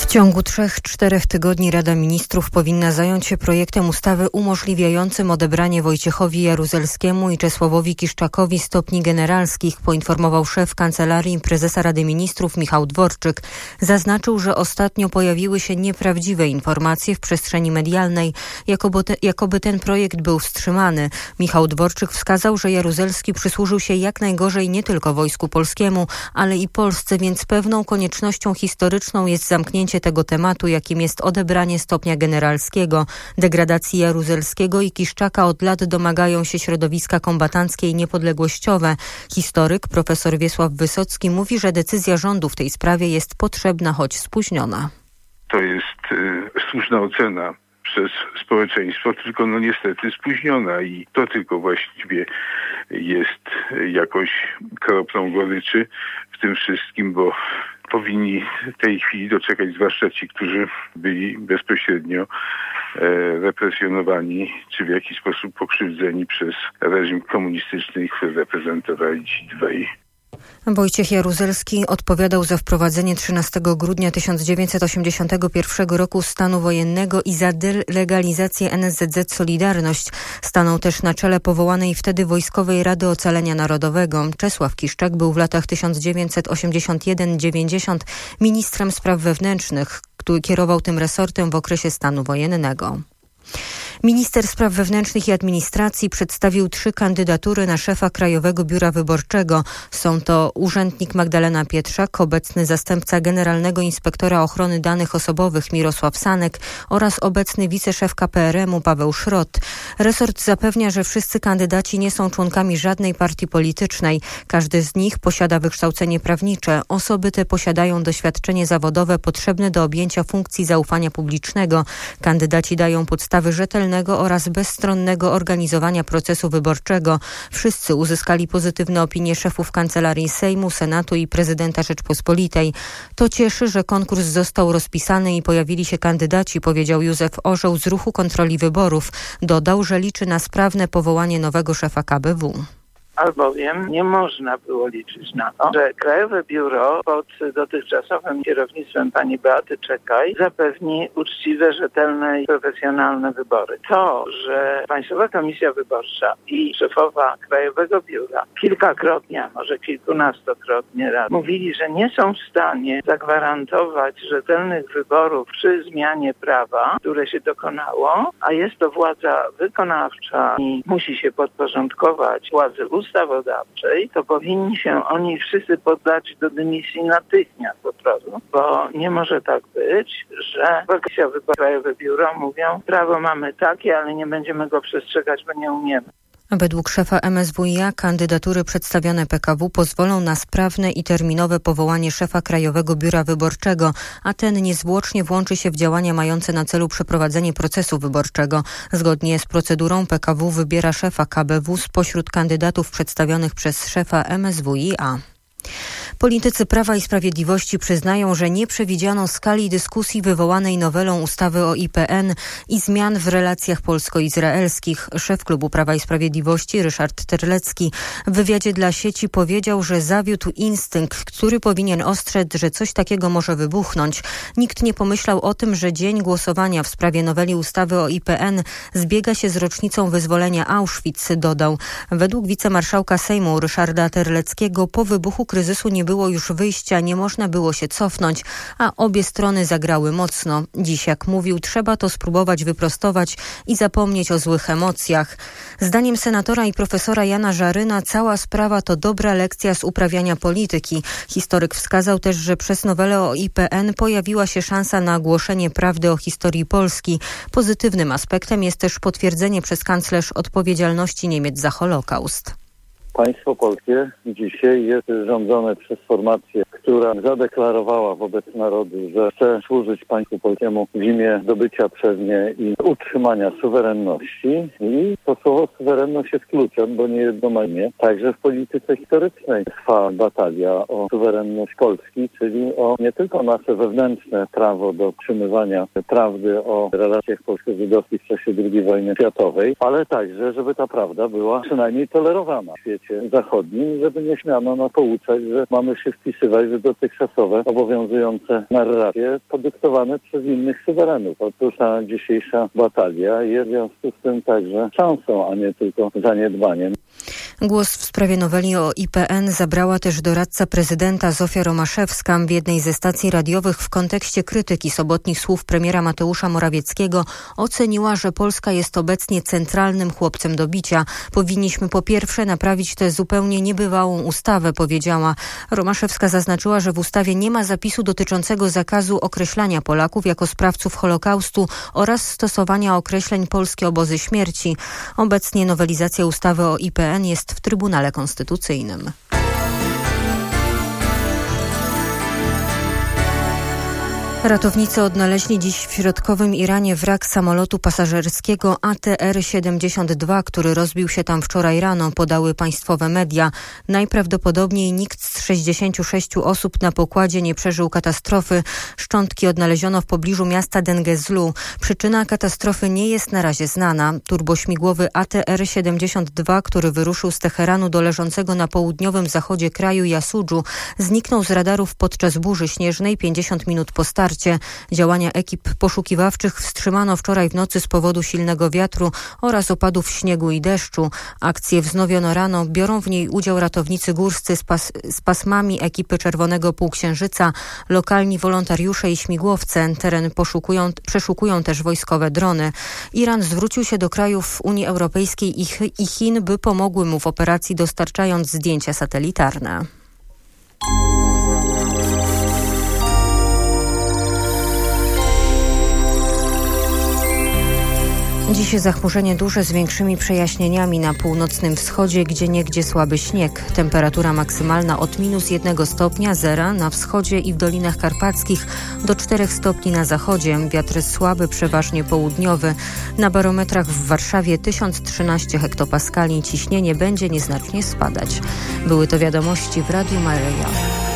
W ciągu 3-4 tygodni Rada Ministrów powinna zająć się projektem ustawy umożliwiającym odebranie Wojciechowi Jaruzelskiemu i Czesławowi Kiszczakowi stopni generalskich, poinformował szef Kancelarii Prezesa Rady Ministrów Michał Dworczyk. Zaznaczył, że ostatnio pojawiły się nieprawdziwe informacje w przestrzeni medialnej, jakoby ten projekt był wstrzymany. Michał Dworczyk wskazał, że Jaruzelski przysłużył się jak najgorzej nie tylko Wojsku Polskiemu, ale i Polsce, więc pewną koniecznością historyczną jest zamknięcie tego tematu, jakim jest odebranie stopnia generalskiego. Degradacji Jaruzelskiego i Kiszczaka od lat domagają się środowiska kombatanckie i niepodległościowe. Historyk profesor Wiesław Wysocki mówi, że decyzja rządu w tej sprawie jest potrzebna, choć spóźniona. To jest słuszna ocena przez społeczeństwo, tylko niestety spóźniona i to tylko właściwie jest jakoś kroplą goryczy w tym wszystkim, bo powinni w tej chwili doczekać, zwłaszcza ci, którzy byli bezpośrednio represjonowani, czy w jakiś sposób pokrzywdzeni przez reżim komunistyczny, który reprezentowali ci dwaj. Wojciech Jaruzelski odpowiadał za wprowadzenie 13 grudnia 1981 roku stanu wojennego i za delegalizację NSZZ Solidarność. Stanął też na czele powołanej wtedy Wojskowej Rady Ocalenia Narodowego. Czesław Kiszczak był w latach 1981-90 ministrem spraw wewnętrznych, który kierował tym resortem w okresie stanu wojennego. Minister Spraw Wewnętrznych i Administracji przedstawił 3 kandydatury na szefa Krajowego Biura Wyborczego. Są to urzędnik Magdalena Pietrzak, obecny zastępca Generalnego Inspektora Ochrony Danych Osobowych Mirosław Sanek oraz obecny wiceszef KPRM-u Paweł Szrot. Resort zapewnia, że wszyscy kandydaci nie są członkami żadnej partii politycznej. Każdy z nich posiada wykształcenie prawnicze. Osoby te posiadają doświadczenie zawodowe potrzebne do objęcia funkcji zaufania publicznego. Kandydaci dają podstawy rzetelnego oraz bezstronnego organizowania procesu wyborczego. Wszyscy uzyskali pozytywne opinie szefów Kancelarii Sejmu, Senatu i Prezydenta Rzeczpospolitej. To cieszy, że konkurs został rozpisany i pojawili się kandydaci, powiedział Józef Orzeł z Ruchu Kontroli Wyborów. Dodał, że liczy na sprawne powołanie nowego szefa KBW. Albowiem nie można było liczyć na to, że Krajowe Biuro pod dotychczasowym kierownictwem pani Beaty Czekaj zapewni uczciwe, rzetelne i profesjonalne wybory. To, że Państwowa Komisja Wyborcza i szefowa Krajowego Biura kilkakrotnie, a może kilkunastokrotnie raz mówili, że nie są w stanie zagwarantować rzetelnych wyborów przy zmianie prawa, które się dokonało, a jest to władza wykonawcza i musi się podporządkować władzy ustawodawczej, to powinni się oni wszyscy poddać do dymisji natychmiast po prostu, bo nie może tak być, że Komisja Wyborcza, Krajowe Biuro mówią, prawo mamy takie, ale nie będziemy go przestrzegać, bo nie umiemy. Według szefa MSWiA kandydatury przedstawione PKW pozwolą na sprawne i terminowe powołanie szefa Krajowego Biura Wyborczego, a ten niezwłocznie włączy się w działania mające na celu przeprowadzenie procesu wyborczego. Zgodnie z procedurą PKW wybiera szefa KBW spośród kandydatów przedstawionych przez szefa MSWiA. Politycy Prawa i Sprawiedliwości przyznają, że nie przewidziano skali dyskusji wywołanej nowelą ustawy o IPN i zmian w relacjach polsko-izraelskich. Szef klubu Prawa i Sprawiedliwości Ryszard Terlecki w wywiadzie dla sieci powiedział, że zawiódł instynkt, który powinien ostrzec, że coś takiego może wybuchnąć. Nikt nie pomyślał o tym, że dzień głosowania w sprawie noweli ustawy o IPN zbiega się z rocznicą wyzwolenia Auschwitz, dodał. Według wicemarszałka Sejmu Ryszarda Terleckiego po wybuchu kryzysu nie było już wyjścia, nie można było się cofnąć, a obie strony zagrały mocno. Dziś, jak mówił, trzeba to spróbować wyprostować i zapomnieć o złych emocjach. Zdaniem senatora i profesora Jana Żaryna cała sprawa to dobra lekcja z uprawiania polityki. Historyk wskazał też, że przez nowelę o IPN pojawiła się szansa na ogłoszenie prawdy o historii Polski. Pozytywnym aspektem jest też potwierdzenie przez kanclerz odpowiedzialności Niemiec za Holokaust. Państwo polskie dzisiaj jest rządzone przez formację, która zadeklarowała wobec narodu, że chce służyć państwu polskiemu w imię zdobycia przez nie i utrzymania suwerenności. I to słowo suwerenność jest kluczem, bo niejednomajnie także w polityce historycznej trwa batalia o suwerenność Polski, czyli o nie tylko nasze wewnętrzne prawo do utrzymywania prawdy o relacjach polsko-żydowskich w czasie II wojny światowej, ale także, żeby ta prawda była przynajmniej tolerowana w świecie zachodnim, żeby nie śmiano nas pouczać, że mamy się wpisywać w dotychczasowe obowiązujące narracje podyktowane przez innych suwerenów. Otóż ta dzisiejsza batalia jest w związku z tym także szansą, a nie tylko zaniedbaniem. Głos w sprawie noweli o IPN zabrała też doradca prezydenta Zofia Romaszewska w jednej ze stacji radiowych w kontekście krytyki sobotnich słów premiera Mateusza Morawieckiego. Oceniła, że Polska jest obecnie centralnym chłopcem do bicia. Powinniśmy po pierwsze naprawić tę zupełnie niebywałą ustawę, powiedziała. Romaszewska zaznaczyła, że w ustawie nie ma zapisu dotyczącego zakazu określania Polaków jako sprawców Holokaustu oraz stosowania określeń polskie obozy śmierci. Obecnie nowelizacja ustawy o IPN jest w Trybunale Konstytucyjnym. Ratownicy odnaleźli dziś w środkowym Iranie wrak samolotu pasażerskiego ATR-72, który rozbił się tam wczoraj rano, podały państwowe media. Najprawdopodobniej nikt z 66 osób na pokładzie nie przeżył katastrofy. Szczątki odnaleziono w pobliżu miasta Dengezlu. Przyczyna katastrofy nie jest na razie znana. Turbośmigłowy ATR-72, który wyruszył z Teheranu do leżącego na południowym zachodzie kraju Jasudżu, zniknął z radarów podczas burzy śnieżnej 50 minut po starcie. Działania ekip poszukiwawczych wstrzymano wczoraj w nocy z powodu silnego wiatru oraz opadów śniegu i deszczu. Akcję wznowiono rano. Biorą w niej udział ratownicy górscy z pasmami ekipy Czerwonego Półksiężyca, lokalni wolontariusze i śmigłowce. Teren przeszukują też wojskowe drony. Iran zwrócił się do krajów Unii Europejskiej i Chin, by pomogły mu w operacji, dostarczając zdjęcia satelitarne. Dziś zachmurzenie duże z większymi przejaśnieniami na północnym wschodzie, gdzieniegdzie słaby śnieg. Temperatura maksymalna od -1 stopnia, zera na wschodzie i w Dolinach Karpackich do 4 stopni na zachodzie. Wiatr słaby, przeważnie południowy. Na barometrach w Warszawie 1013 hektopaskali. Ciśnienie będzie nieznacznie spadać. Były to wiadomości w Radiu Maryja.